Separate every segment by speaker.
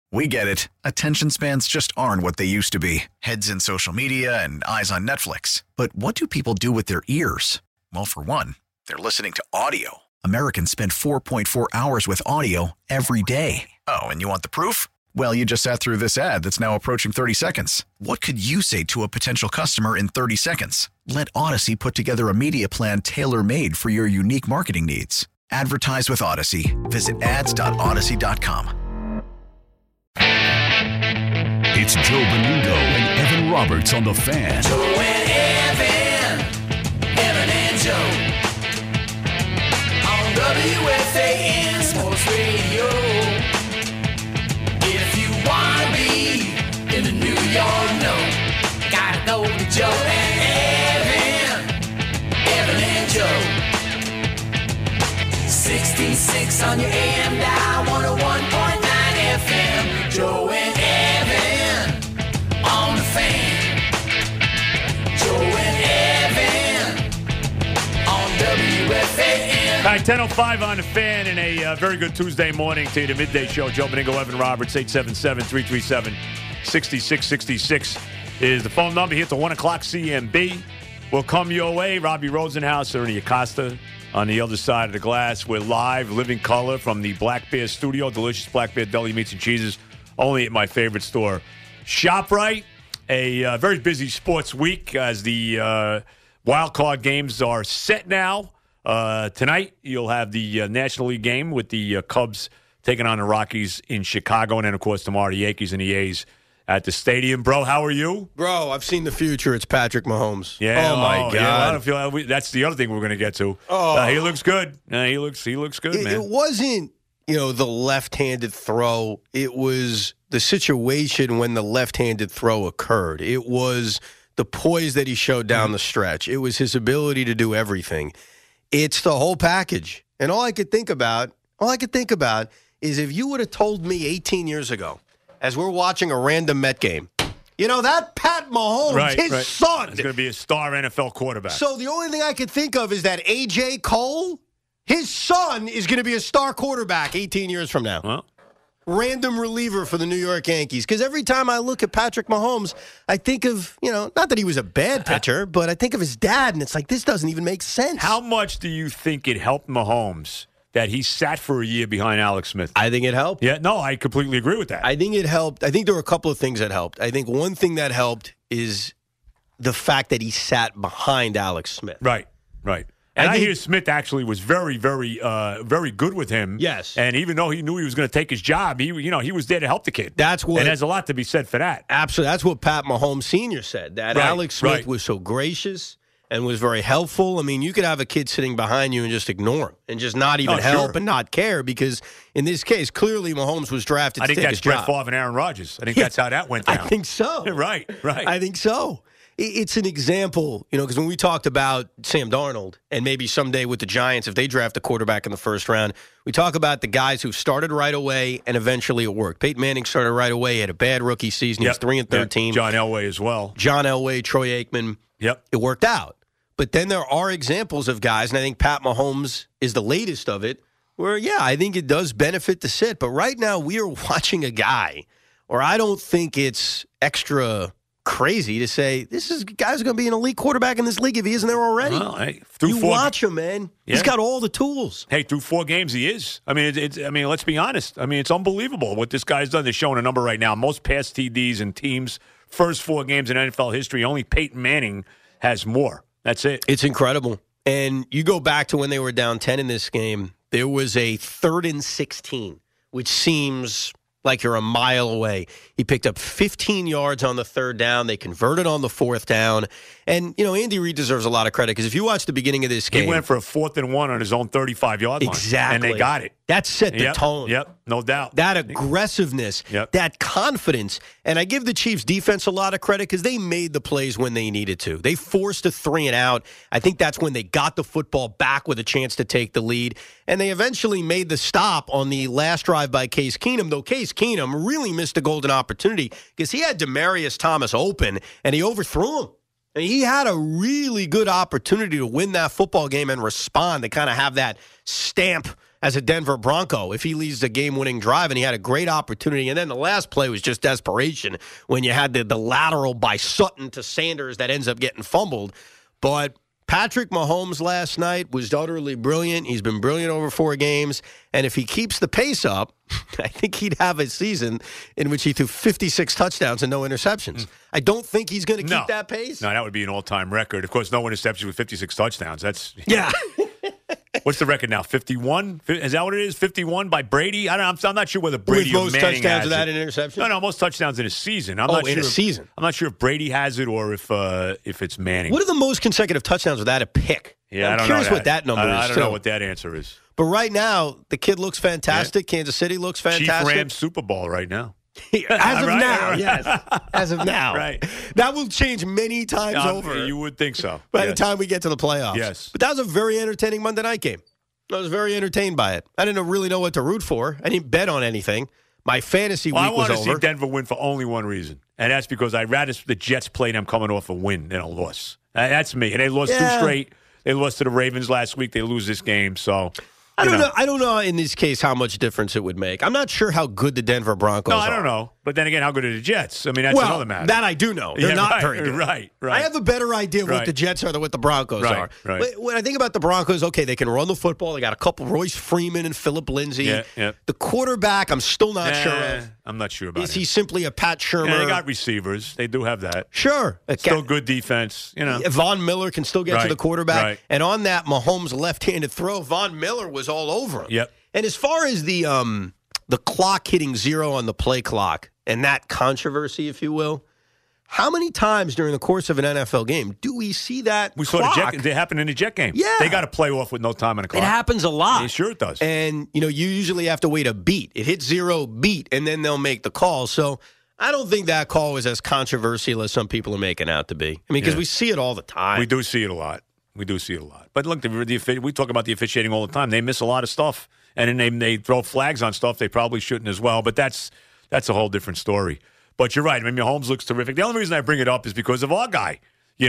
Speaker 1: We get it. Attention spans just aren't what they used to be. Heads in social media and eyes on Netflix. But what do people do with their ears? Well, for one, they're listening to audio. Americans spend 4.4 hours with audio every day. Oh, and you want the proof? Well, you just sat through this ad that's now approaching 30 seconds. What could you say to a potential customer in 30 seconds? Let Odyssey put together a media plan tailor-made for your unique marketing needs. Advertise with Odyssey. Visit ads.odyssey.com.
Speaker 2: It's Joe Benigno and Evan Roberts on The Fan.
Speaker 3: Joe and Evan and Joe. On WFAN Sports Radio. If you want to be in the New York know, gotta go to Joe and and Joe. 66 on your AM dial, 101.9 FM. Joe and Evan on The Fan. Joe and Evan on WFAN.
Speaker 4: All right, 10:05 on The Fan, and a very good Tuesday morning to you, the midday show. Joe Benigno, Evan Roberts, 877-337-6666 is the phone number here to 1 o'clock CMB. We'll come your way. Robbie Rosenhaus, Ernie Acosta on the other side of the glass. We're live, living color from the Black Bear studio. Delicious Black Bear deli meats and cheeses, only at my favorite store, ShopRite. A very busy sports week as the wild card games are set now. Tonight, you'll have the National League game with the Cubs taking on the Rockies in Chicago. And then, of course, tomorrow, the Yankees and the A's at the stadium. Bro, how are you?
Speaker 5: Bro, I've seen the future. It's Patrick Mahomes.
Speaker 4: Yeah.
Speaker 5: Oh, my God.
Speaker 4: Yeah, I don't feel that's the other thing we're going to get to.
Speaker 5: Oh.
Speaker 4: He looks good. He looks good, man.
Speaker 5: It wasn't, the left-handed throw. It was the situation when the left-handed throw occurred. It was the poise that he showed down the stretch. It was his ability to do everything. It's the whole package. And all I could think about is if you would have told me 18 years ago, as we're watching a random Met game, that Pat Mahomes, his son.
Speaker 4: He's going to be a star NFL quarterback.
Speaker 5: So the only thing I could think of is that A.J. Cole, his son, is going to be a star quarterback 18 years from now.
Speaker 4: Well,
Speaker 5: random reliever for the New York Yankees. Because every time I look at Patrick Mahomes, I think of, not that he was a bad pitcher, but I think of his dad, and it's like, this doesn't even make sense.
Speaker 4: How much do you think it helped Mahomes that he sat for a year behind Alex Smith?
Speaker 5: I think it helped.
Speaker 4: Yeah, no, I completely agree with that.
Speaker 5: I think it helped. I think there were a couple of things that helped. I think one thing that helped is the fact that he sat behind Alex Smith.
Speaker 4: Right. And I hear Smith actually was very, very, very good with him.
Speaker 5: Yes.
Speaker 4: And even though he knew he was going to take his job, he was there to help the kid.
Speaker 5: That's what.
Speaker 4: And there's a lot to be said for that.
Speaker 5: Absolutely. That's what Pat Mahomes Sr. said, that Alex Smith was so gracious and was very helpful. I mean, you could have a kid sitting behind you and just ignore him and just not even help and not care because, in this case, clearly Mahomes was drafted to take his job.
Speaker 4: I think that's Brett Favre and Aaron Rodgers. I think that's how that went down.
Speaker 5: I think so.
Speaker 4: Right.
Speaker 5: I think so. It's an example, because when we talked about Sam Darnold and maybe someday with the Giants, if they draft a quarterback in the first round, we talk about the guys who started right away and eventually it worked. Peyton Manning started right away, he had a bad rookie season. He was 3-13.
Speaker 4: Yep. John Elway as well.
Speaker 5: John Elway, Troy Aikman.
Speaker 4: Yep.
Speaker 5: It worked out. But then there are examples of guys, and I think Pat Mahomes is the latest of it, where, I think it does benefit to sit. But right now we are watching a guy, or I don't think it's extra crazy to say this guy's going to be an elite quarterback in this league if he isn't there already.
Speaker 4: Well, hey,
Speaker 5: watch him, man. Yeah. He's got all the tools.
Speaker 4: Hey, through 4 games he is. I mean, let's be honest. I mean, it's unbelievable what this guy's done. They're showing a number right now. Most pass TDs in teams' first 4 games in NFL history. Only Peyton Manning has more. That's it.
Speaker 5: It's incredible. And you go back to when they were down 10 in this game, there was a 3rd and 16, which seems like you're a mile away. He picked up 15 yards on the 3rd down. They converted on the 4th down. And, Andy Reid deserves a lot of credit because if you watch the beginning of this game.
Speaker 4: He went for a 4th and 1 on his own 35-yard line.
Speaker 5: Exactly.
Speaker 4: And they got it.
Speaker 5: That set the tone.
Speaker 4: Yep, no doubt.
Speaker 5: That aggressiveness, that confidence. And I give the Chiefs defense a lot of credit because they made the plays when they needed to. They forced a 3 and out. I think that's when they got the football back with a chance to take the lead. And they eventually made the stop on the last drive by Case Keenum, though Case Keenum really missed a golden opportunity because he had Demaryius Thomas open and he overthrew him. And he had a really good opportunity to win that football game and respond, to kind of have that stamp as a Denver Bronco if he leads the game-winning drive, and he had a great opportunity. And then the last play was just desperation when you had the lateral by Sutton to Sanders that ends up getting fumbled. But Patrick Mahomes last night was utterly brilliant. He's been brilliant over 4 games. And if he keeps the pace up, I think he'd have a season in which he threw 56 touchdowns and no interceptions. I don't think he's going to keep that pace.
Speaker 4: No, that would be an all-time record. Of course, no interceptions with 56 touchdowns. That's
Speaker 5: Yeah.
Speaker 4: What's the record now? 51? Is that what it is? 51 by Brady? I don't know. I'm not sure whether Brady
Speaker 5: With
Speaker 4: or
Speaker 5: most
Speaker 4: Manning
Speaker 5: touchdowns
Speaker 4: has
Speaker 5: without
Speaker 4: it.
Speaker 5: an interception?
Speaker 4: No, most touchdowns in a season. I'm
Speaker 5: Oh,
Speaker 4: not
Speaker 5: in
Speaker 4: sure
Speaker 5: a season.
Speaker 4: I'm not sure if Brady has it or if it's Manning.
Speaker 5: What are the most consecutive touchdowns without a pick?
Speaker 4: Yeah,
Speaker 5: I'm
Speaker 4: I don't
Speaker 5: curious
Speaker 4: know
Speaker 5: what that number is.
Speaker 4: I don't
Speaker 5: too.
Speaker 4: know what that answer is.
Speaker 5: But right now, the kid looks fantastic. Kansas City looks fantastic.
Speaker 4: Chief Rams Super Bowl right now.
Speaker 5: As of
Speaker 4: Right,
Speaker 5: now,
Speaker 4: right.
Speaker 5: yes. As of now.
Speaker 4: Right.
Speaker 5: That will change many times over
Speaker 4: You would think so.
Speaker 5: by the
Speaker 4: Yes.
Speaker 5: time we get to the playoffs.
Speaker 4: Yes.
Speaker 5: But that was a very entertaining Monday night game. I was very entertained by it. I didn't really know what to root for. I didn't bet on anything. My fantasy
Speaker 4: Well, I
Speaker 5: week was
Speaker 4: want to see
Speaker 5: over.
Speaker 4: Denver win for only one reason, and that's because I'd rather the Jets play them coming off a win than a loss. That's me. And they lost 2 straight. They lost to the Ravens last week. They lose this game, so
Speaker 5: I don't know. I don't know in this case how much difference it would make. I'm not sure how good the Denver Broncos are.
Speaker 4: No, I don't know. But then again, how good are the Jets? I mean, that's
Speaker 5: Well,
Speaker 4: another matter.
Speaker 5: that I do know. They're not
Speaker 4: right,
Speaker 5: very good.
Speaker 4: Right.
Speaker 5: I have a better idea of what
Speaker 4: Right.
Speaker 5: the Jets are than what the Broncos
Speaker 4: Right,
Speaker 5: are.
Speaker 4: right.
Speaker 5: But when I think about the Broncos, okay, they can run the football. They got a couple, Royce Freeman and Phillip Lindsay.
Speaker 4: Yeah.
Speaker 5: The quarterback, I'm still not sure of.
Speaker 4: I'm not sure about
Speaker 5: Is
Speaker 4: it.
Speaker 5: he simply a Pat Shermer?
Speaker 4: Yeah, they got receivers. They do have that.
Speaker 5: Sure.
Speaker 4: Still good defense, you know.
Speaker 5: Von Miller can still get to
Speaker 4: Right,
Speaker 5: the quarterback.
Speaker 4: right.
Speaker 5: And on that Mahomes left-handed throw, Von Miller was all over him.
Speaker 4: Yep.
Speaker 5: And as far as the clock hitting 0 on the play clock and that controversy, if you will, how many times during the course of an NFL game do we see that
Speaker 4: We saw
Speaker 5: clock?
Speaker 4: it happened in the Jet game.
Speaker 5: Yeah.
Speaker 4: They got to play off with no time on the clock.
Speaker 5: It happens a lot.
Speaker 4: Yeah, sure it does.
Speaker 5: And, you usually have to wait a beat. It hits 0 beat, and then they'll make the call. So I don't think that call was as controversial as some people are making out to be. I mean, because
Speaker 4: Yeah.
Speaker 5: we see it all the time.
Speaker 4: We do see it a lot. But look, we talk about the officiating all the time. They miss a lot of stuff. And then they throw flags on stuff they probably shouldn't as well. But that's a whole different story. But you're right. I mean, Mahomes looks terrific. The only reason I bring it up is because of our guy,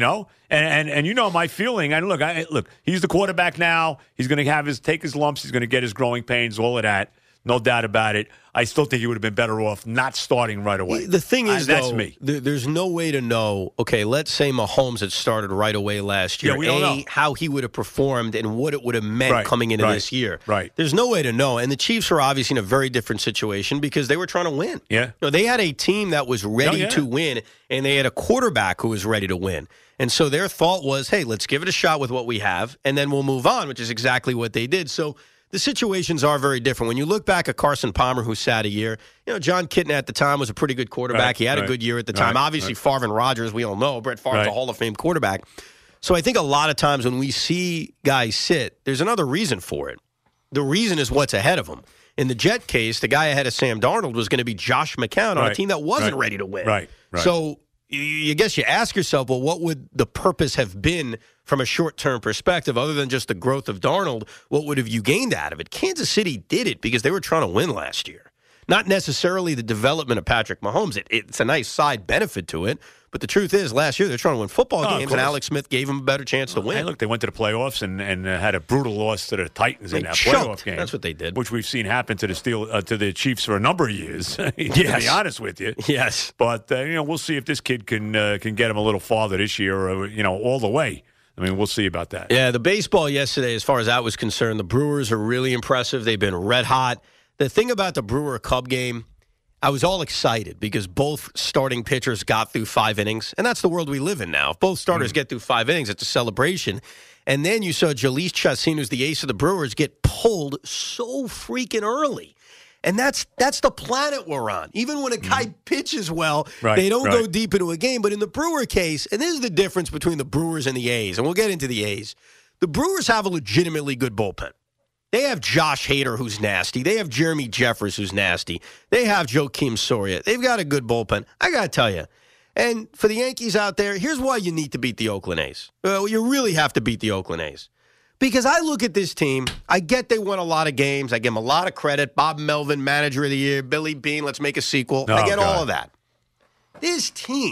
Speaker 4: And you know my feeling. And look, he's the quarterback now. He's going to take his lumps. He's going to get his growing pains, all of that. No doubt about it. I still think he would have been better off not starting right away.
Speaker 5: The thing is,
Speaker 4: that's
Speaker 5: though,
Speaker 4: me.
Speaker 5: There's no way to know, okay, let's say Mahomes had started right away last year.
Speaker 4: Yeah, we don't know.
Speaker 5: How he would have performed and what it would have meant
Speaker 4: Right,
Speaker 5: coming into
Speaker 4: right,
Speaker 5: this year.
Speaker 4: right.
Speaker 5: There's no way to know. And the Chiefs were obviously in a very different situation because they were trying to win.
Speaker 4: Yeah.
Speaker 5: They had a team that was ready
Speaker 4: Oh, yeah.
Speaker 5: to win, and they had a quarterback who was ready to win. And so their thought was, hey, let's give it a shot with what we have, and then we'll move on, which is exactly what they did. So the situations are very different. When you look back at Carson Palmer, who sat a year, John Kitna at the time was a pretty good quarterback.
Speaker 4: Right,
Speaker 5: he had a
Speaker 4: right,
Speaker 5: good year at the time.
Speaker 4: right,
Speaker 5: Obviously, Favre and Rodgers, we all know. Brett Favre's a
Speaker 4: Right.
Speaker 5: Hall of Fame quarterback. So I think a lot of times when we see guys sit, there's another reason for it. The reason is what's ahead of them. In the Jet case, the guy ahead of Sam Darnold was going to be Josh McCown on a
Speaker 4: Right,
Speaker 5: team that wasn't
Speaker 4: right,
Speaker 5: ready to win.
Speaker 4: right.
Speaker 5: So you guess you ask yourself, well, what would the purpose have been from a short-term perspective other than just the growth of Darnold? What would have you gained out of it? Kansas City did it because they were trying to win last year. Not necessarily the development of Patrick Mahomes. It's a nice side benefit to it. But the truth is, last year they're trying to win football
Speaker 4: of
Speaker 5: games, and
Speaker 4: course.
Speaker 5: Alex Smith gave them a better chance to win.
Speaker 4: Hey, look, they went to the playoffs and had a brutal loss to the Titans in
Speaker 5: They
Speaker 4: that
Speaker 5: choked.
Speaker 4: playoff game.
Speaker 5: That's what they did.
Speaker 4: Which we've seen happen to the Chiefs for a number of years. To
Speaker 5: Yes.
Speaker 4: be honest with you.
Speaker 5: Yes.
Speaker 4: But we'll see if this kid can get him a little farther this year, or, all the way. I mean, we'll see about that.
Speaker 5: Yeah, the baseball yesterday, as far as that was concerned, the Brewers are really impressive. They've been red hot. The thing about the Brewer-Cub game, I was all excited because both starting pitchers got through 5 innings, and that's the world we live in now. If both starters get through 5 innings, it's a celebration. And then you saw Jalees Chassin, who's the ace of the Brewers, get pulled so freaking early. And that's the planet we're on. Even when a guy pitches well,
Speaker 4: Right,
Speaker 5: they don't go
Speaker 4: right.
Speaker 5: deep into a game. But in the Brewer case, and this is the difference between the Brewers and the A's, and we'll get into the A's, the Brewers have a legitimately good bullpen. They have Josh Hader, who's nasty. They have Jeremy Jeffers, who's nasty. They have Joakim Soria. They've got a good bullpen. I got to tell you. And for the Yankees out there, here's why you need to beat the Oakland A's. Well, you really have to beat the Oakland A's. Because I look at this team, I get they won a lot of games. I give them a lot of credit. Bob Melvin, Manager of the Year. Billy Beane, let's make a sequel. I get all
Speaker 4: God.
Speaker 5: of that. This team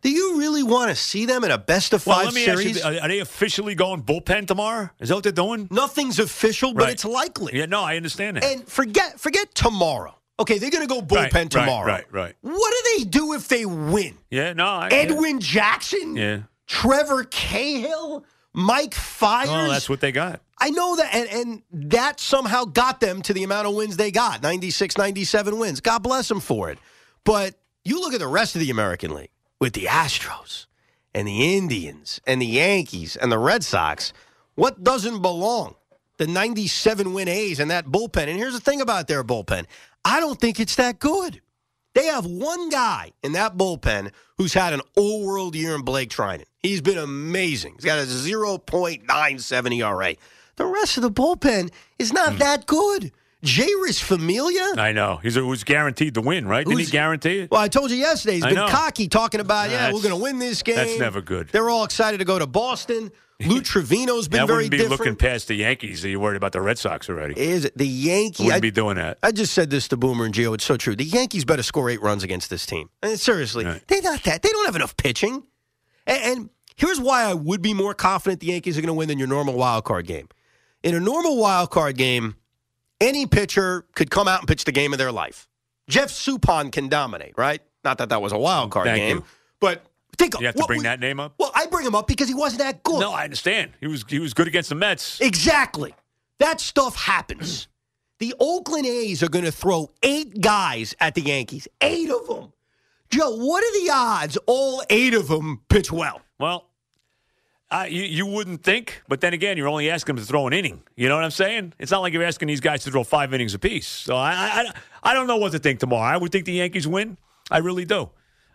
Speaker 5: Do you really want to see them in a best-of-5 series?
Speaker 4: Ask you, are they officially going bullpen tomorrow? Is that what they're doing?
Speaker 5: Nothing's official, but it's likely.
Speaker 4: Yeah, no, I understand that.
Speaker 5: And forget tomorrow. Okay, they're going to go bullpen tomorrow.
Speaker 4: Right.
Speaker 5: What do they do if they win?
Speaker 4: Yeah, no.
Speaker 5: Edwin Jackson?
Speaker 4: Yeah.
Speaker 5: Trevor Cahill? Mike Fiers?
Speaker 4: Oh, that's what they got.
Speaker 5: I know that, and that somehow got them to the amount of wins they got, 96, 97 wins. God bless them for it. But you look at the rest of the American League with the Astros and the Indians and the Yankees and the Red Sox, what doesn't belong? The 97-win A's and that bullpen. And here's the thing about their bullpen. I don't think it's that good. They have one guy in that bullpen who's had an all-world year in Blake Trinan. He's been amazing. He's got a 0.97 ERA. The rest of the bullpen is not that good. Jairus Familia?
Speaker 4: I know. He was guaranteed to win, right? Didn't he guarantee it?
Speaker 5: Well, I told you yesterday. He's been cocky talking about, we're going to win this game.
Speaker 4: That's never good.
Speaker 5: They're all excited to go to Boston. Lou Trevino's been very different.
Speaker 4: I wouldn't be looking past the Yankees. Are you worried about the Red Sox already?
Speaker 5: Is it the Yankees?
Speaker 4: I wouldn't be doing that.
Speaker 5: I just said this to Boomer and Gio. It's so true. The Yankees better score 8 runs against this team. I mean, seriously, they're not that. They don't have enough pitching. And here's why I would be more confident the Yankees are going to win than your normal wild card game. In a normal wild card game, any pitcher could come out and pitch the game of their life. Jeff Suppan can dominate, right? Not that was a wild card game, but think
Speaker 4: you have to bring that name up.
Speaker 5: Well, I bring him up because he wasn't that good.
Speaker 4: No, I understand. He was good against the Mets.
Speaker 5: Exactly. That stuff happens. The Oakland A's are going to throw 8 guys at the Yankees. 8 of them. Joe, what are the odds all 8 of them pitch well?
Speaker 4: Well, you wouldn't think, but then again, you're only asking them to throw an inning. You know what I'm saying? It's not like you're asking these guys to throw 5 innings apiece. So I don't know what to think tomorrow. I would think the Yankees win. I really do.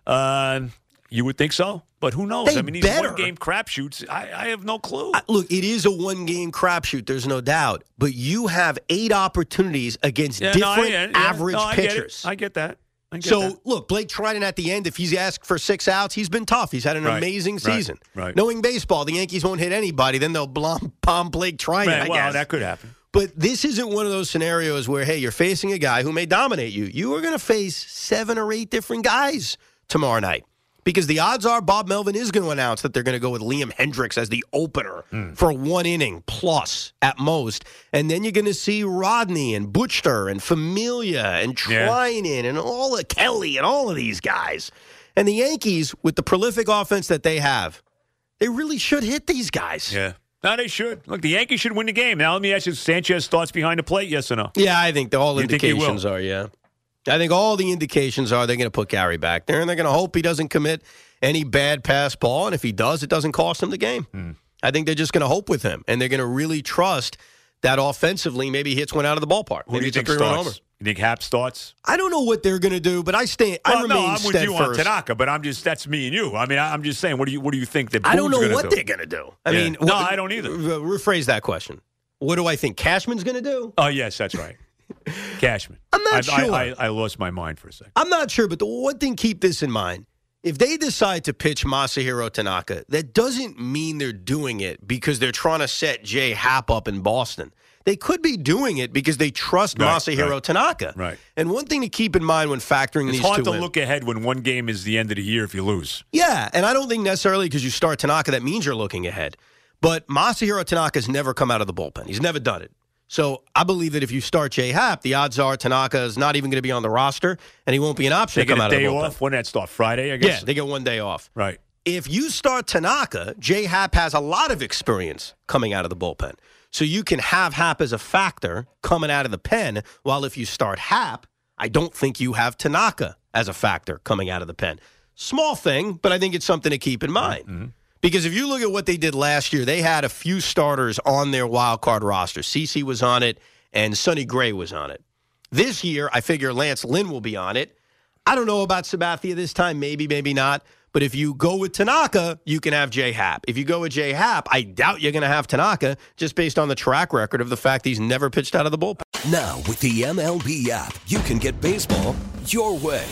Speaker 4: You would think so, but who knows?
Speaker 5: These
Speaker 4: one-game crapshoots, I have no clue.
Speaker 5: Look, it is a one-game crapshoot, there's no doubt, but you have 8 opportunities against different average pitchers.
Speaker 4: I get that.
Speaker 5: Look, Blake Trinan at the end, if he's asked for 6 outs, he's been tough. He's had an amazing season.
Speaker 4: Right.
Speaker 5: Knowing baseball, the Yankees won't hit anybody, then they'll bomb Blake Trinan, I guess.
Speaker 4: That could happen.
Speaker 5: But this isn't one of those scenarios where, hey, you're facing a guy who may dominate you. You are going to face 7 or 8 different guys tomorrow night. Because the odds are Bob Melvin is going to announce that they're going to go with Liam Hendricks as the opener for 1 inning plus at most. And then you're going to see Rodney and Butcher and Familia and Trinan and all of Kelly and all of these guys. And the Yankees, with the prolific offense that they have, they really should hit these guys.
Speaker 4: Yeah. No, they should. Look, the Yankees should win the game. Now, let me ask you, Sanchez starts behind the plate, yes or no?
Speaker 5: Yeah, I think all indications are, yeah. I think all the indications are they're going to put Gary back there, and they're going to hope he doesn't commit any bad pass ball, and if he does, it doesn't cost him the game. I think they're just going to hope with him, and they're going to really trust that offensively maybe he hits one out of the ballpark.
Speaker 4: Who do you think starts? You think Happ starts?
Speaker 5: I don't know what they're going to do, but I remain
Speaker 4: steadfast.
Speaker 5: with
Speaker 4: you on Tanaka, but that's me and you. I mean, I'm just saying, what do you think that Boone's
Speaker 5: I don't know what
Speaker 4: do?
Speaker 5: they're going to do. I mean,
Speaker 4: I don't either.
Speaker 5: Rephrase that question. What do I think Cashman's going to do?
Speaker 4: Oh, yes, that's right. Cashman.
Speaker 5: I'm not sure.
Speaker 4: I lost my mind for a second.
Speaker 5: I'm not sure, but the one thing, keep this in mind. If they decide to pitch Masahiro Tanaka, that doesn't mean they're doing it because they're trying to set Jay Happ up in Boston. They could be doing it because they trust Masahiro Tanaka.
Speaker 4: Right.
Speaker 5: And one thing to keep in mind when factoring these two in.
Speaker 4: It's hard to look ahead when one game is the end of the year if you lose.
Speaker 5: Yeah, and I don't think necessarily because you start Tanaka that means you're looking ahead. But Masahiro Tanaka's never come out of the bullpen. He's never done it. So I believe that if you start Jay Happ, the odds are Tanaka is not even going to be on the roster, and he won't be an option to come out of the bullpen.
Speaker 4: They get a day off? When that start? Friday, I guess?
Speaker 5: Yeah, they get 1 day off.
Speaker 4: Right.
Speaker 5: If you start Tanaka, Jay Happ has a lot of experience coming out of the bullpen. So you can have Happ as a factor coming out of the pen, while if you start Happ, I don't think you have Tanaka as a factor coming out of the pen. Small thing, but I think it's something to keep in mind. Mm-hmm. Because if you look at what they did last year, they had a few starters on their wild card roster. CeCe was on it, and Sonny Gray was on it. This year, I figure Lance Lynn will be on it. I don't know about Sabathia this time, maybe, maybe not. But if you go with Tanaka, you can have Jay Happ. If you go with Jay Happ, I doubt you're going to have Tanaka just based on the track record of the fact he's never pitched out of the bullpen.
Speaker 2: Now, with the MLB app, you can get baseball your way.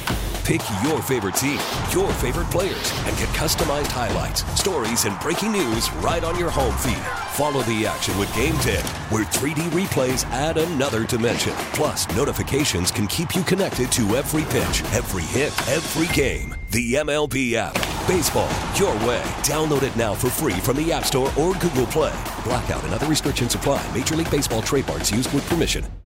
Speaker 2: Pick your favorite team, your favorite players, and get customized highlights, stories, and breaking news right on your home feed. Follow the action with Game 10, where 3D replays add another dimension. Plus, notifications can keep you connected to every pitch, every hit, every game. The MLB app. Baseball, your way. Download it now for free from the App Store or Google Play. Blackout and other restrictions apply. Major League Baseball trademarks used with permission.